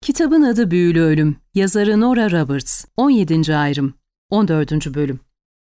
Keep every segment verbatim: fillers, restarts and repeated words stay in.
Kitabın adı Büyülü Ölüm. Yazarı Nora Roberts. on yedinci ayrım. on dördüncü bölüm.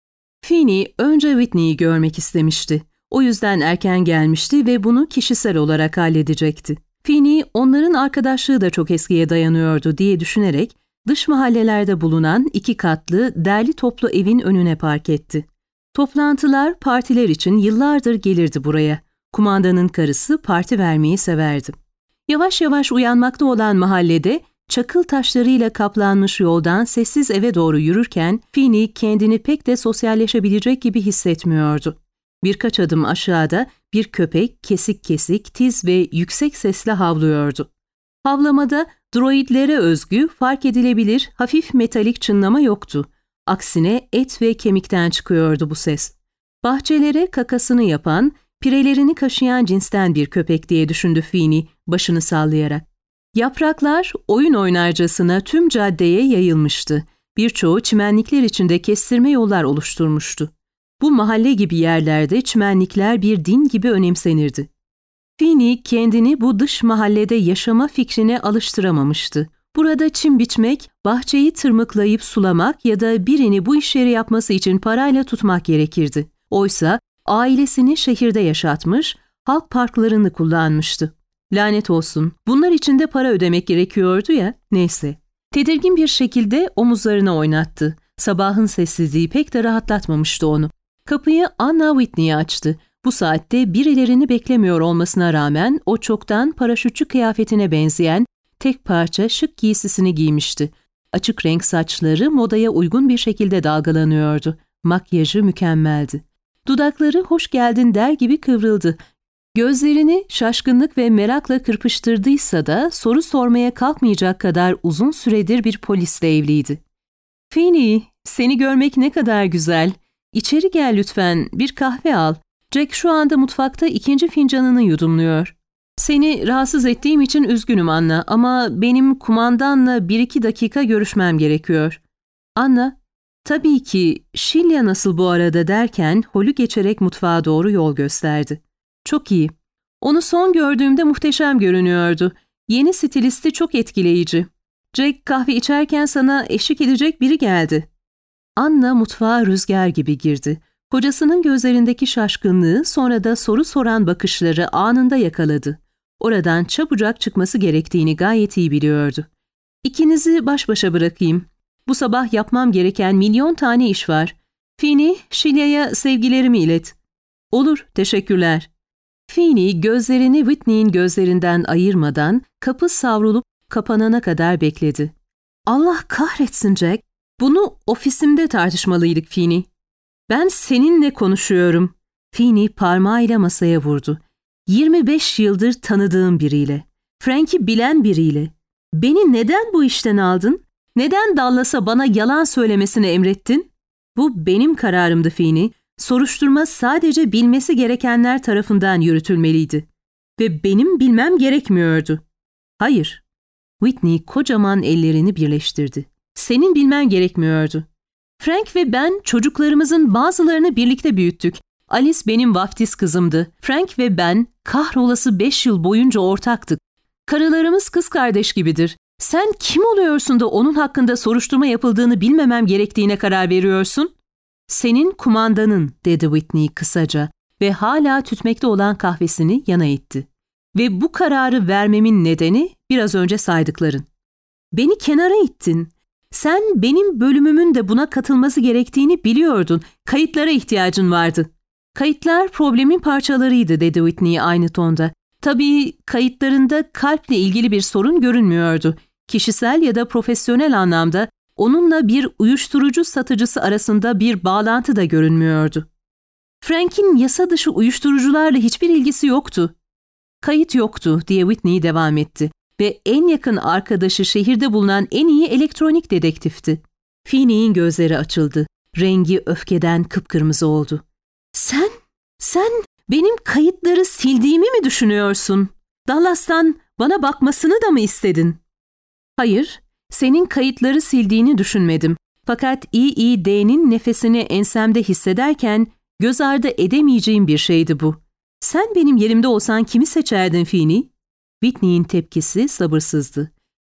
Feeney önce Whitney'i görmek istemişti. O yüzden erken gelmişti ve bunu kişisel olarak halledecekti. Feeney, onların arkadaşlığı da çok eskiye dayanıyordu diye düşünerek dış mahallelerde bulunan iki katlı, derli toplu evin önüne park etti. Toplantılar, partiler için yıllardır gelirdi buraya. Kumandanın karısı parti vermeyi severdi. Yavaş yavaş uyanmakta olan mahallede, çakıl taşlarıyla kaplanmış yoldan sessiz eve doğru yürürken Feeney kendini pek de sosyalleşebilecek gibi hissetmiyordu. Birkaç adım aşağıda bir köpek kesik kesik, tiz ve yüksek sesle havlıyordu. Havlamada droidlere özgü, fark edilebilir hafif metalik çınlama yoktu. Aksine et ve kemikten çıkıyordu bu ses. Bahçelere kakasını yapan, pirelerini kaşıyan cinsten bir köpek diye düşündü Feeney, başını sallayarak. Yapraklar oyun oynarcasına tüm caddeye yayılmıştı. Birçoğu çimenlikler içinde kestirme yollar oluşturmuştu. Bu mahalle gibi yerlerde çimenlikler bir din gibi önemsenirdi. Feeney kendini bu dış mahallede yaşama fikrine alıştıramamıştı. Burada çim biçmek, bahçeyi tırmıklayıp sulamak ya da birini bu işleri yapması için parayla tutmak gerekirdi. Oysa ailesini şehirde yaşatmış, halk parklarını kullanmıştı. Lanet olsun, bunlar için de para ödemek gerekiyordu ya, neyse. Tedirgin bir şekilde omuzlarını oynattı. Sabahın sessizliği pek de rahatlatmamıştı onu. Kapıyı Anna Whitney açtı. Bu saatte birilerini beklemiyor olmasına rağmen o çoktan paraşütçü kıyafetine benzeyen tek parça şık giysisini giymişti. Açık renk saçları modaya uygun bir şekilde dalgalanıyordu. Makyajı mükemmeldi. Dudakları hoş geldin der gibi kıvrıldı. Gözlerini şaşkınlık ve merakla kırpıştırdıysa da soru sormaya kalkmayacak kadar uzun süredir bir polisle evliydi. "Feeney, seni görmek ne kadar güzel. İçeri gel lütfen, bir kahve al. Jack şu anda mutfakta ikinci fincanını yudumluyor. Seni rahatsız ettiğim için üzgünüm Anna ama benim kumandanla bir iki dakika görüşmem gerekiyor." Anna, "Tabii ki, Sheila nasıl bu arada?" derken holü geçerek mutfağa doğru yol gösterdi. "Çok iyi. Onu son gördüğümde muhteşem görünüyordu. Yeni stilisti çok etkileyici. Jack kahve içerken sana eşlik edecek biri geldi." Anna mutfağa rüzgar gibi girdi. Kocasının gözlerindeki şaşkınlığı, sonra da soru soran bakışları anında yakaladı. Oradan çabucak çıkması gerektiğini gayet iyi biliyordu. "İkinizi baş başa bırakayım. Bu sabah yapmam gereken milyon tane iş var. Feeney, Sheila'ya sevgilerimi ilet." "Olur, teşekkürler." Feeney gözlerini Whitney'in gözlerinden ayırmadan kapı savrulup kapanana kadar bekledi. "Allah kahretsin Jack, bunu ofisimde tartışmalıydık Feeney." "Ben seninle konuşuyorum." Feeney parmağıyla masaya vurdu. yirmi beş yıldır tanıdığım biriyle, Frank'i bilen biriyle. "Beni neden bu işten aldın? Neden Dallas'a bana yalan söylemesini emrettin?" "Bu benim kararımdı Feeney. Soruşturma sadece bilmesi gerekenler tarafından yürütülmeliydi. Ve benim bilmem gerekmiyordu." "Hayır." Whitney kocaman ellerini birleştirdi. "Senin bilmen gerekmiyordu. Frank ve ben çocuklarımızın bazılarını birlikte büyüttük. Alice benim vaftiz kızımdı. Frank ve ben kahrolası beş yıl boyunca ortaktık. Karılarımız kız kardeş gibidir. Sen kim oluyorsun da onun hakkında soruşturma yapıldığını bilmemem gerektiğine karar veriyorsun?" "Senin kumandanın," dedi Whitney kısaca ve hala tütmekte olan kahvesini yana itti. "Ve bu kararı vermemin nedeni biraz önce saydıkların. Beni kenara ittin. Sen benim bölümümün de buna katılması gerektiğini biliyordun. Kayıtlara ihtiyacın vardı." "Kayıtlar problemin parçalarıydı," dedi Whitney aynı tonda. "Tabii kayıtlarında kalple ilgili bir sorun görünmüyordu. Kişisel ya da profesyonel anlamda onunla bir uyuşturucu satıcısı arasında bir bağlantı da görünmüyordu. Frank'in yasa dışı uyuşturucularla hiçbir ilgisi yoktu." "Kayıt yoktu," diye Whitney devam etti. "Ve en yakın arkadaşı şehirde bulunan en iyi elektronik dedektifti." Feeney'in gözleri açıldı. Rengi öfkeden kıpkırmızı oldu. "Sen, sen benim kayıtları sildiğimi mi düşünüyorsun? Dallas'tan bana bakmasını da mı istedin?" "Hayır, senin kayıtları sildiğini düşünmedim. Fakat İ İ D'nin nefesini ensemde hissederken göz ardı edemeyeceğim bir şeydi bu. Sen benim yerimde olsan kimi seçerdin Feeney?" Whitney'in tepkisi sabırsızdı.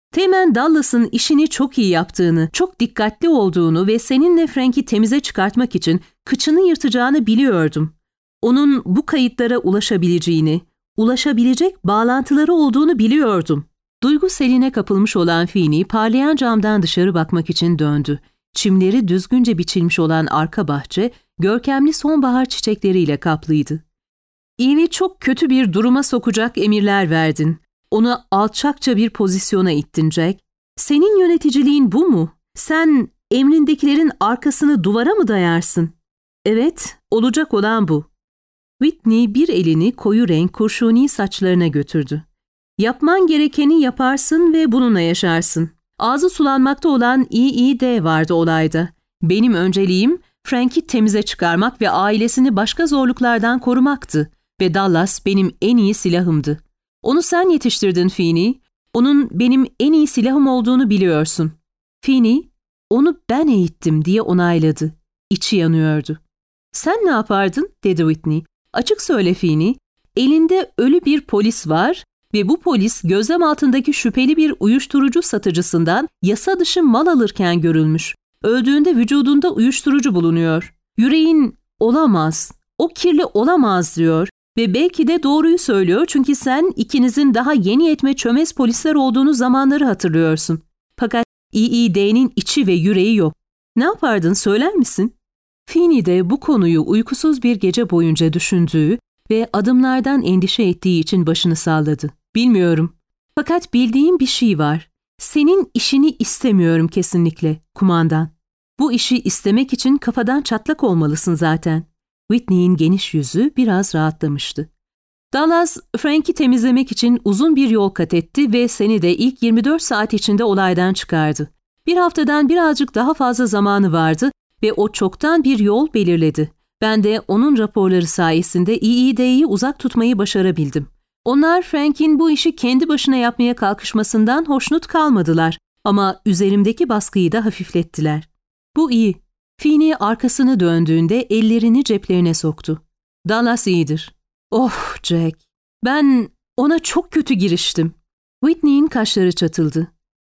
Teğmen Dallas'ın işini çok iyi yaptığını, çok dikkatli olduğunu ve seninle Frank'i temize çıkartmak için kıçını yırtacağını biliyordum. Onun bu kayıtlara ulaşabileceğini, ulaşabilecek bağlantıları olduğunu biliyordum. Duygu seline kapılmış olan Feeney parlayan camdan dışarı bakmak için döndü. Çimleri düzgünce biçilmiş olan arka bahçe, görkemli sonbahar çiçekleriyle kaplıydı. Eve'i çok kötü bir duruma sokacak emirler verdin. Onu alçakça bir pozisyona ittin Jack. Senin yöneticiliğin bu mu? Sen emrindekilerin arkasını duvara mı dayarsın? Evet, olacak olan bu. Whitney bir elini koyu renk kurşuni saçlarına götürdü. Yapman gerekeni yaparsın ve bununla yaşarsın. Ağzı sulanmakta olan E E D vardı olayda. Benim önceliğim Frank'i temize çıkarmak ve ailesini başka zorluklardan korumaktı. Ve Dallas benim en iyi silahımdı. Onu sen yetiştirdin Feeney. Onun benim en iyi silahım olduğunu biliyorsun. Feeney, onu ben eğittim diye onayladı. İçi yanıyordu. Sen ne yapardın? Dedi Whitney. Açık söyle Feeney. Elinde ölü bir polis var ve bu polis gözlem altındaki şüpheli bir uyuşturucu satıcısından yasa dışı mal alırken görülmüş. Öldüğünde vücudunda uyuşturucu bulunuyor. Yüreğin olamaz, o kirli olamaz diyor. Ve belki de doğruyu söylüyor çünkü sen ikinizin daha yeni yetme çömez polisler olduğunu zamanları hatırlıyorsun. Fakat E E D'nin içi ve yüreği yok. Ne yapardın söyler misin? Feeney de bu konuyu uykusuz bir gece boyunca düşündüğü ve adımlardan endişe ettiği için başını salladı. Bilmiyorum. Fakat bildiğim bir şey var. Senin işini istemiyorum kesinlikle, kumandan. Bu işi istemek için kafadan çatlak olmalısın zaten. Whitney'in geniş yüzü biraz rahatlamıştı. Dallas, Frank'i temizlemek için uzun bir yol kat etti ve seni de ilk yirmi dört saat içinde olaydan çıkardı. Bir haftadan birazcık daha fazla zamanı vardı ve o çoktan bir yol belirledi. Ben de onun raporları sayesinde E E D'yi uzak tutmayı başarabildim. Onlar Frank'in bu işi kendi başına yapmaya kalkışmasından hoşnut kalmadılar ama üzerimdeki baskıyı da hafiflettiler. Bu iyi. Feeney arkasını döndüğünde ellerini ceplerine soktu. Dallas iyidir. Oh Jack, ben ona çok kötü giriştim. Whitney'in kaşları çatıldı.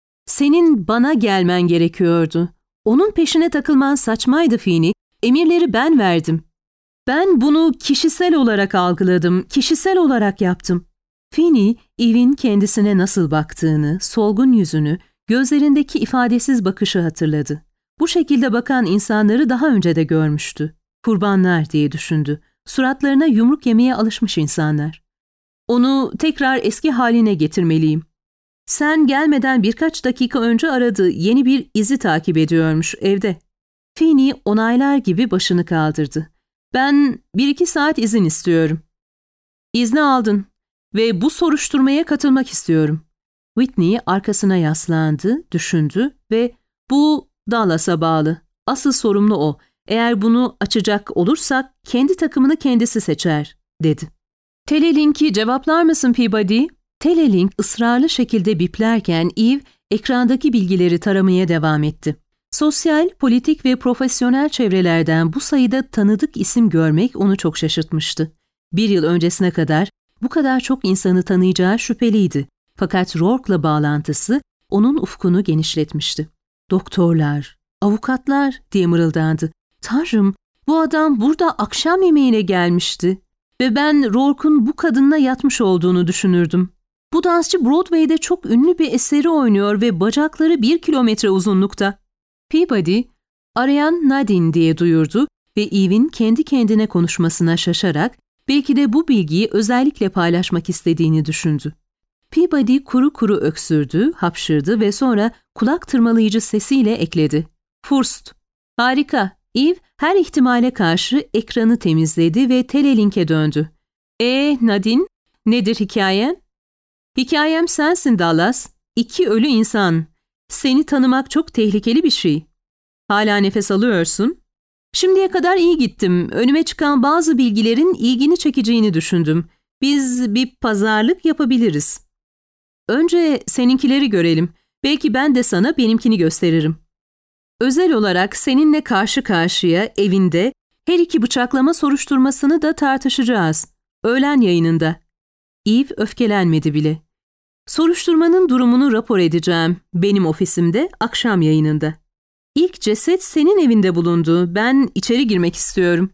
Senin bana gelmen gerekiyordu. Onun peşine takılman saçmaydı Feeney. Emirleri ben verdim. Ben bunu kişisel olarak algıladım, kişisel olarak yaptım. Feeney, Eve'in kendisine nasıl baktığını, solgun yüzünü, gözlerindeki ifadesiz bakışı hatırladı. Bu şekilde bakan insanları daha önce de görmüştü. Kurbanlar diye düşündü. Suratlarına yumruk yemeye alışmış insanlar. Onu tekrar eski haline getirmeliyim. Sen gelmeden birkaç dakika önce aradı. Yeni bir izi takip ediyormuş evde. Feeney onaylar gibi başını kaldırdı. Ben bir iki saat izin istiyorum. İzni aldın ve bu soruşturmaya katılmak istiyorum. Whitney arkasına yaslandı, düşündü ve bu Dallas'a bağlı. Asıl sorumlu o. Eğer bunu açacak olursak kendi takımını kendisi seçer, dedi. Telelink'i cevaplar mısın Peabody? Telelink ısrarlı şekilde biplerken Eve ekrandaki bilgileri taramaya devam etti. Sosyal, politik ve profesyonel çevrelerden bu sayıda tanıdık isim görmek onu çok şaşırtmıştı. Bir yıl öncesine kadar bu kadar çok insanı tanıyacağı şüpheliydi. Fakat Rourke'la bağlantısı onun ufkunu genişletmişti. Doktorlar, avukatlar diye mırıldandı. Tanrım, bu adam burada akşam yemeğine gelmişti. Ve ben Rourke'un bu kadınla yatmış olduğunu düşünürdüm. Bu dansçı Broadway'de çok ünlü bir eseri oynuyor ve bacakları bir kilometre uzunlukta. Peabody, arayan Nadine diye duyurdu ve Eve'in kendi kendine konuşmasına şaşarak belki de bu bilgiyi özellikle paylaşmak istediğini düşündü. Peabody kuru kuru öksürdü, hapşırdı ve sonra kulak tırmalayıcı sesiyle ekledi. Furst. Harika. Eve her ihtimale karşı ekranı temizledi ve Telelink'e döndü. E Nadine, nedir hikayen? Hikayem sensin Dallas. İki ölü insan. Seni tanımak çok tehlikeli bir şey. Hala nefes alıyorsun. Şimdiye kadar iyi gittim. Önüme çıkan bazı bilgilerin ilgini çekeceğini düşündüm. Biz bir pazarlık yapabiliriz. Önce seninkileri görelim. Belki ben de sana benimkini gösteririm. Özel olarak seninle karşı karşıya evinde her iki bıçaklama soruşturmasını da tartışacağız. Öğlen yayınında. Eve öfkelenmedi bile. Soruşturmanın durumunu rapor edeceğim. Benim ofisimde, akşam yayınında. İlk ceset senin evinde bulundu. Ben içeri girmek istiyorum.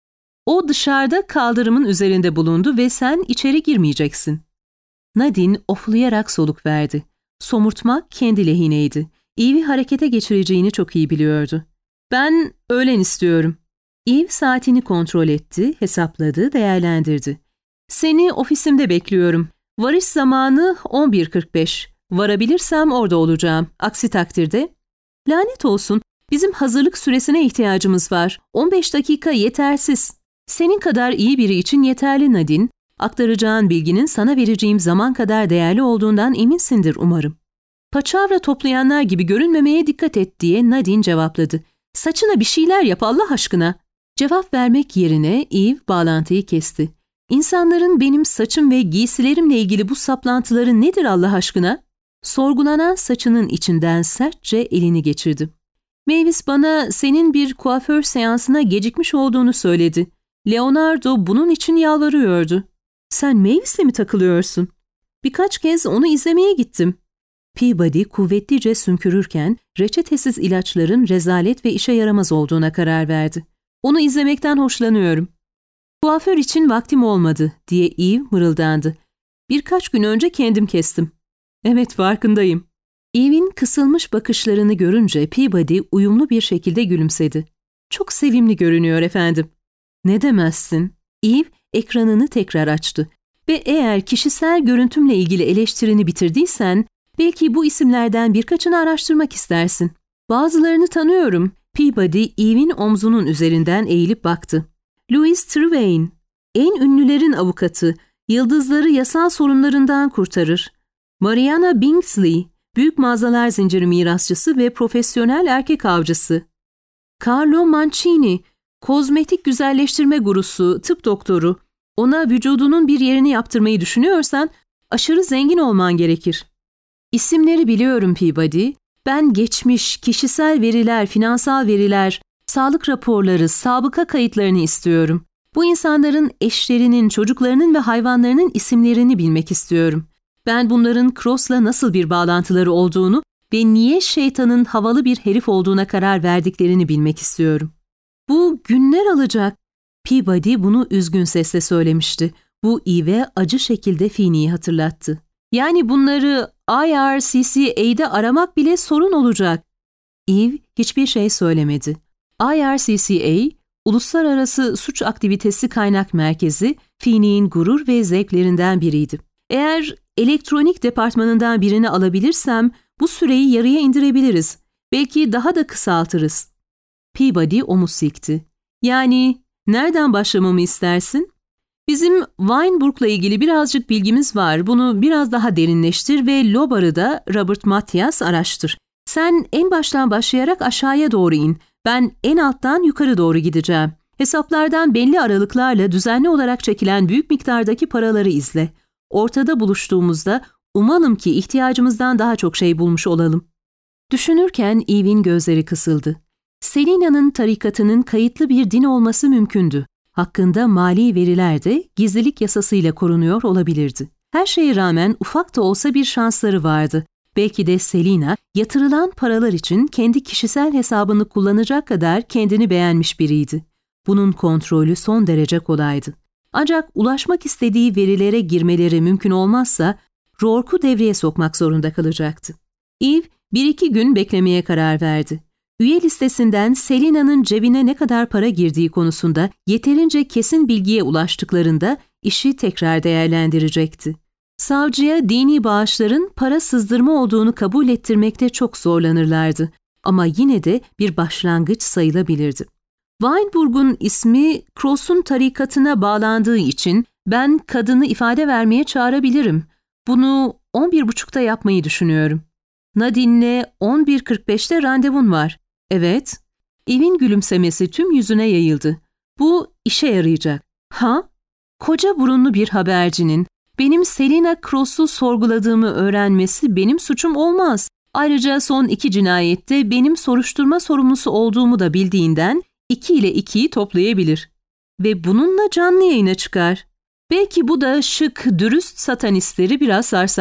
O dışarıda kaldırımın üzerinde bulundu ve sen içeri girmeyeceksin. Nadine oflayarak soluk verdi. Somurtmak kendi lehineydi. Eve'i harekete geçireceğini çok iyi biliyordu. Ben öğlen istiyorum. Eve saatini kontrol etti, hesapladı, değerlendirdi. Seni ofisimde bekliyorum. Varış zamanı on bir kırk beş. Varabilirsem orada olacağım. Aksi takdirde... Lanet olsun, bizim hazırlık süresine ihtiyacımız var. on beş dakika yetersiz. Senin kadar iyi biri için yeterli Nadine. Aktaracağın bilginin sana vereceğim zaman kadar değerli olduğundan eminsindir umarım. Paçavra toplayanlar gibi görünmemeye dikkat et diye Nadine cevapladı. Saçına bir şeyler yap Allah aşkına. Cevap vermek yerine Eve bağlantıyı kesti. İnsanların benim saçım ve giysilerimle ilgili bu saplantıları nedir Allah aşkına? Sorgulanan saçının içinden sertçe elini geçirdi. Mavis bana senin bir kuaför seansına gecikmiş olduğunu söyledi. Leonardo bunun için yalvarıyordu. Sen Mavis'le mi takılıyorsun? Birkaç kez onu izlemeye gittim. Peabody kuvvetlice sümkürürken reçetesiz ilaçların rezalet ve işe yaramaz olduğuna karar verdi. Onu izlemekten hoşlanıyorum. Kuaför için vaktim olmadı diye Eve mırıldandı. Birkaç gün önce kendim kestim. Evet, farkındayım. Eve'in kısılmış bakışlarını görünce Peabody uyumlu bir şekilde gülümsedi. Çok sevimli görünüyor efendim. Ne demezsin? Eve ekranını tekrar açtı. Ve eğer kişisel görüntümle ilgili eleştirini bitirdiysen, belki bu isimlerden birkaçını araştırmak istersin. Bazılarını tanıyorum. Peabody Eve'in omzunun üzerinden eğilip baktı. Louis Trevane, en ünlülerin avukatı, yıldızları yasal sorunlarından kurtarır. Mariana Bingsley, büyük mağazalar zinciri mirasçısı ve profesyonel erkek avcısı. Carlo Mancini, kozmetik güzelleştirme gurusu, tıp doktoru. Ona vücudunun bir yerini yaptırmayı düşünüyorsan aşırı zengin olman gerekir. İsimleri biliyorum Peabody. Ben geçmiş, kişisel veriler, finansal veriler, sağlık raporları, sabıka kayıtlarını istiyorum. Bu insanların eşlerinin, çocuklarının ve hayvanlarının isimlerini bilmek istiyorum. Ben bunların Cross'la nasıl bir bağlantıları olduğunu ve niye şeytanın havalı bir herif olduğuna karar verdiklerini bilmek istiyorum. Bu günler alacak. Peabody bunu üzgün sesle söylemişti. Bu Eve acı şekilde Feeney'i hatırlattı. Yani bunları I R C C A'de aramak bile sorun olacak. Eve hiçbir şey söylemedi. I R C C A, Uluslararası Suç Aktivitesi Kaynak Merkezi, Feeney'in gurur ve zevklerinden biriydi. Eğer elektronik departmanından birini alabilirsem bu süreyi yarıya indirebiliriz. Belki daha da kısaltırız. Peabody omuz silkti. Yani nereden başlamamı istersin? Bizim Weinberg'la ilgili birazcık bilgimiz var. Bunu biraz daha derinleştir ve Lobar'ı da Robert Mathias araştır. Sen en baştan başlayarak aşağıya doğru in. Ben en alttan yukarı doğru gideceğim. Hesaplardan belli aralıklarla düzenli olarak çekilen büyük miktardaki paraları izle. Ortada buluştuğumuzda umalım ki ihtiyacımızdan daha çok şey bulmuş olalım. Düşünürken Eve'in gözleri kısıldı. Selina'nın tarikatının kayıtlı bir din olması mümkündü. Hakkında mali veriler de gizlilik yasasıyla korunuyor olabilirdi. Her şeye rağmen ufak da olsa bir şansları vardı. Belki de Selina yatırılan paralar için kendi kişisel hesabını kullanacak kadar kendini beğenmiş biriydi. Bunun kontrolü son derece kolaydı. Ancak ulaşmak istediği verilere girmeleri mümkün olmazsa Rourke'u devreye sokmak zorunda kalacaktı. Eve bir iki gün beklemeye karar verdi. Üye listesinden Selina'nın cebine ne kadar para girdiği konusunda yeterince kesin bilgiye ulaştıklarında işi tekrar değerlendirecekti. Savcıya dini bağışların para sızdırma olduğunu kabul ettirmekte çok zorlanırlardı ama yine de bir başlangıç sayılabilirdi. Weinberg'un ismi Cross'un tarikatına bağlandığı için ben kadını ifade vermeye çağırabilirim. Bunu on bir buçukta yapmayı düşünüyorum. Nadine'le on bir kırk beşte randevun var. Evet. Eve'in gülümsemesi tüm yüzüne yayıldı. Bu işe yarayacak. Ha? Koca burunlu bir habercinin benim Selina Cross'u sorguladığımı öğrenmesi benim suçum olmaz. Ayrıca son iki cinayette benim soruşturma sorumlusu olduğumu da bildiğinden iki ile ikiyi toplayabilir. Ve bununla canlı yayına çıkar. Belki bu da şık, dürüst satanistleri biraz sarsar.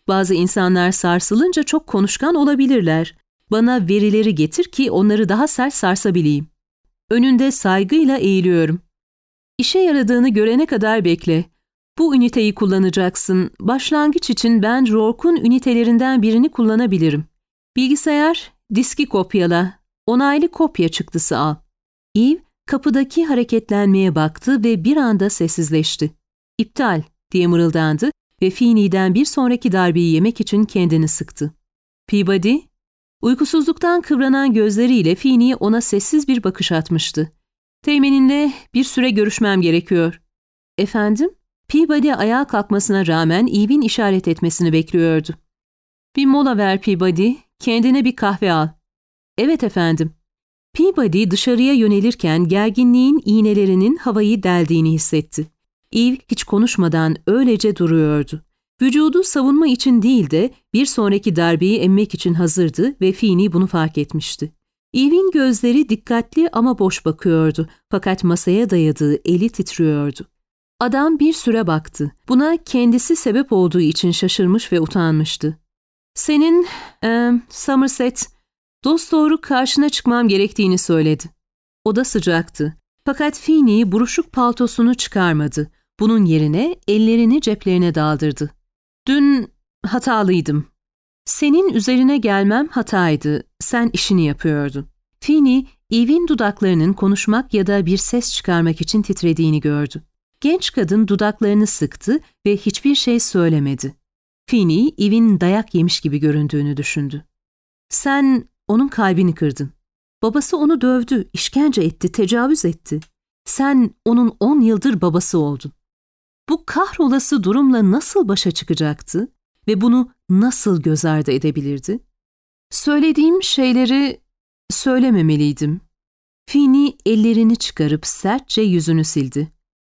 Bazı insanlar sarsılınca çok konuşkan olabilirler. Bana verileri getir ki onları daha sert sarsabileyim. Önünde saygıyla eğiliyorum. İşe yaradığını görene kadar bekle. Bu üniteyi kullanacaksın. Başlangıç için ben Rourke'un ünitelerinden birini kullanabilirim. Bilgisayar, diski kopyala. Onaylı kopya çıktısı al. Eve kapıdaki hareketlenmeye baktı ve bir anda sessizleşti. İptal diye mırıldandı ve Feeney'den bir sonraki darbeyi yemek için kendini sıktı. Peabody, uykusuzluktan kıvranan gözleriyle Feeney ona sessiz bir bakış atmıştı. Teğmeninle bir süre görüşmem gerekiyor. Efendim? Peabody ayağa kalkmasına rağmen Eve'in işaret etmesini bekliyordu. Bir mola ver Peabody, kendine bir kahve al. Evet efendim. Peabody dışarıya yönelirken gerginliğin iğnelerinin havayı deldiğini hissetti. Eve hiç konuşmadan öylece duruyordu. Vücudu savunma için değil de bir sonraki darbeyi emmek için hazırdı ve Feeney bunu fark etmişti. Eve'in gözleri dikkatli ama boş bakıyordu fakat masaya dayadığı eli titriyordu. Adam bir süre baktı. Buna kendisi sebep olduğu için şaşırmış ve utanmıştı. Senin, e, Somerset, dosdoğru karşına çıkmam gerektiğini söyledi. Oda sıcaktı. Fakat Feeney buruşuk paltosunu çıkarmadı. Bunun yerine ellerini ceplerine daldırdı. Dün hatalıydım. Senin üzerine gelmem hataydı. Sen işini yapıyordun. Feeney, Eve'in dudaklarının konuşmak ya da bir ses çıkarmak için titrediğini gördü. Genç kadın dudaklarını sıktı ve hiçbir şey söylemedi. Feeney, Eve'in dayak yemiş gibi göründüğünü düşündü. Sen onun kalbini kırdın. Babası onu dövdü, işkence etti, tecavüz etti. Sen onun on yıldır babası oldun. Bu kahrolası durumla nasıl başa çıkacaktı ve bunu nasıl göz ardı edebilirdi? Söylediğim şeyleri söylememeliydim. Feeney ellerini çıkarıp sertçe yüzünü sildi.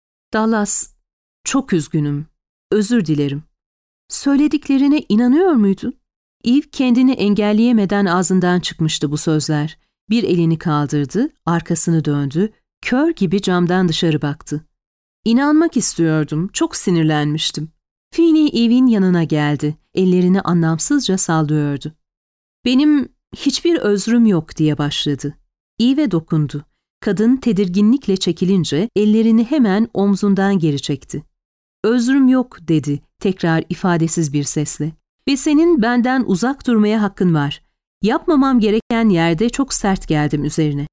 Dallas, çok üzgünüm, özür dilerim. Söylediklerine inanıyor muydun? Eve kendini engelleyemeden ağzından çıkmıştı bu sözler. Bir elini kaldırdı, arkasını döndü, kör gibi camdan dışarı baktı. İnanmak istiyordum, çok sinirlenmiştim. Feeney Eve'in yanına geldi, ellerini anlamsızca sallıyordu. Benim hiçbir özrüm yok diye başladı. Eve dokundu. Kadın tedirginlikle çekilince ellerini hemen omzundan geri çekti. Özrüm yok dedi tekrar ifadesiz bir sesle. Ve senin benden uzak durmaya hakkın var. Yapmamam gereken yerde çok sert geldim üzerine.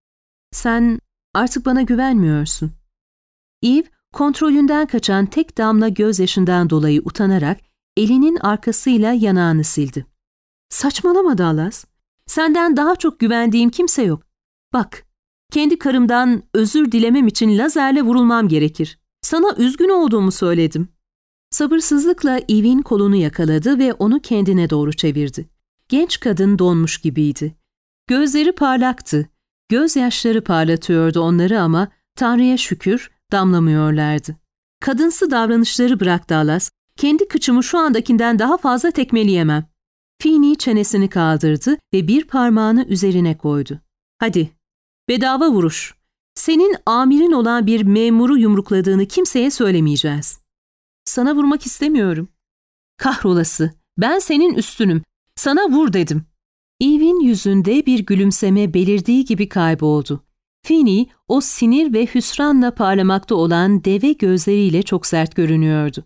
Sen artık bana güvenmiyorsun. Eve, kontrolünden kaçan tek damla gözyaşından dolayı utanarak elinin arkasıyla yanağını sildi. Saçmalama Dallas. Senden daha çok güvendiğim kimse yok. Bak, kendi karımdan özür dilemem için lazerle vurulmam gerekir. Sana üzgün olduğumu söyledim. Sabırsızlıkla Eve'in kolunu yakaladı ve onu kendine doğru çevirdi. Genç kadın donmuş gibiydi. Gözleri parlaktı. Gözyaşları parlatıyordu onları ama Tanrı'ya şükür damlamıyorlardı. Kadınsı davranışları bırak Dallas. Kendi kıçımı şu andakinden daha fazla tekmeleyemem. Feeney çenesini kaldırdı ve bir parmağını üzerine koydu. Hadi, bedava vuruş. Senin amirin olan bir memuru yumrukladığını kimseye söylemeyeceğiz. Sana vurmak istemiyorum. Kahrolası, ben senin üstünüm. Sana vur dedim. Eve'in yüzünde bir gülümseme belirdiği gibi kayboldu. Feeney, o sinir ve hüsranla parlamakta olan deve gözleriyle çok sert görünüyordu.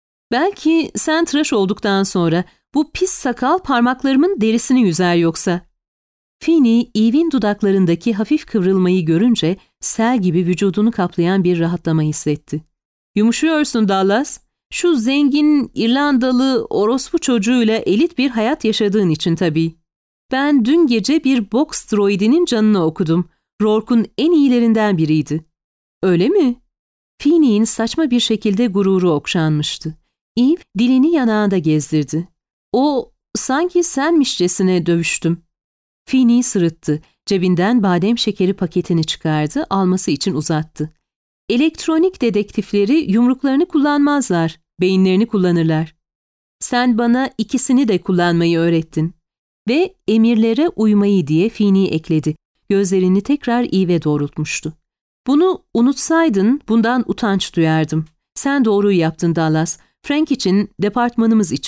Belki sen tıraş olduktan sonra bu pis sakal parmaklarımın derisini yüzer yoksa. Feeney, Eve'in dudaklarındaki hafif kıvrılmayı görünce sel gibi vücudunu kaplayan bir rahatlama hissetti. Yumuşuyorsun Dallas. Şu zengin İrlandalı orospu çocuğuyla elit bir hayat yaşadığın için tabii. Ben dün gece bir boks droidinin canını okudum. Rourke'un en iyilerinden biriydi. Öyle mi? Feeney'in saçma bir şekilde gururu okşanmıştı. Eve dilini yanağında gezdirdi. O sanki senmişçesine dövüştüm. Feeney sırıttı. Cebinden badem şekeri paketini çıkardı, alması için uzattı. Elektronik dedektifleri yumruklarını kullanmazlar, beyinlerini kullanırlar. Sen bana ikisini de kullanmayı öğrettin. Ve emirlere uymayı diye Feeney ekledi. Gözlerini tekrar Eve'e doğrultmuştu. Bunu unutsaydın bundan utanç duyardım. Sen doğruyu yaptın Dallas. Frank için, departmanımız için.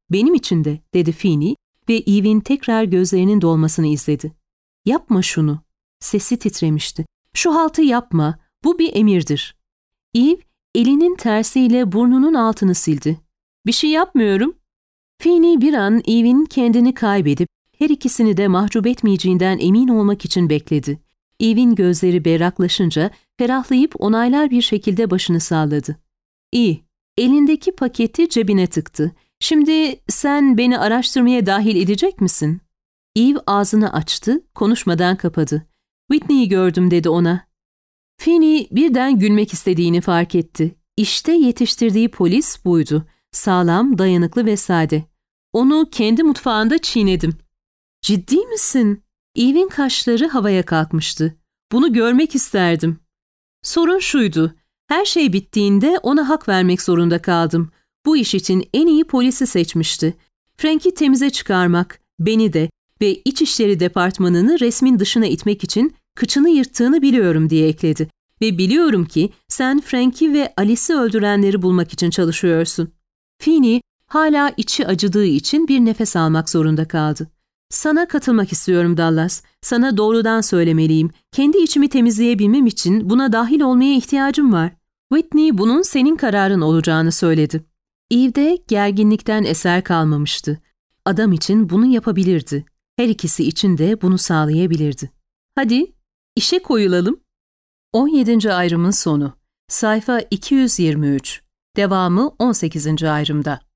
Benim için de, dedi Feeney ve Eve'in tekrar gözlerinin dolmasını izledi. Yapma şunu. Sesi titremişti. Şu haltı yapma. Bu bir emirdir. Eve elinin tersiyle burnunun altını sildi. Bir şey yapmıyorum. Feeney bir an Eve'in kendini kaybedip her ikisini de mahcup etmeyeceğinden emin olmak için bekledi. Eve'in gözleri berraklaşınca ferahlayıp onaylar bir şekilde başını salladı. İyi. Elindeki paketi cebine tıktı. Şimdi sen beni araştırmaya dahil edecek misin? Eve ağzını açtı, konuşmadan kapadı. Whitney'i gördüm dedi ona. Feeney birden gülmek istediğini fark etti. İşte yetiştirdiği polis buydu. Sağlam, dayanıklı ve sade. Onu kendi mutfağında çiğnedim. Ciddi misin? Eve'in kaşları havaya kalkmıştı. Bunu görmek isterdim. Sorun şuydu. Her şey bittiğinde ona hak vermek zorunda kaldım. Bu iş için en iyi polisi seçmişti. Frank'i temize çıkarmak, beni de ve İçişleri Departmanı'nı resmin dışına itmek için kıçını yırttığını biliyorum diye ekledi. Ve biliyorum ki sen Frank'i ve Alice'i öldürenleri bulmak için çalışıyorsun. Feeney hala içi acıdığı için bir nefes almak zorunda kaldı. Sana katılmak istiyorum Dallas. Sana doğrudan söylemeliyim. Kendi içimi temizleyebilmem için buna dahil olmaya ihtiyacım var. Whitney bunun senin kararın olacağını söyledi. Eve'de gerginlikten eser kalmamıştı. Adam için bunu yapabilirdi. Her ikisi için de bunu sağlayabilirdi. Hadi işe koyulalım. on yedinci ayrımın sonu. Sayfa iki yüz yirmi üç. Devamı on sekizinci ayrımda.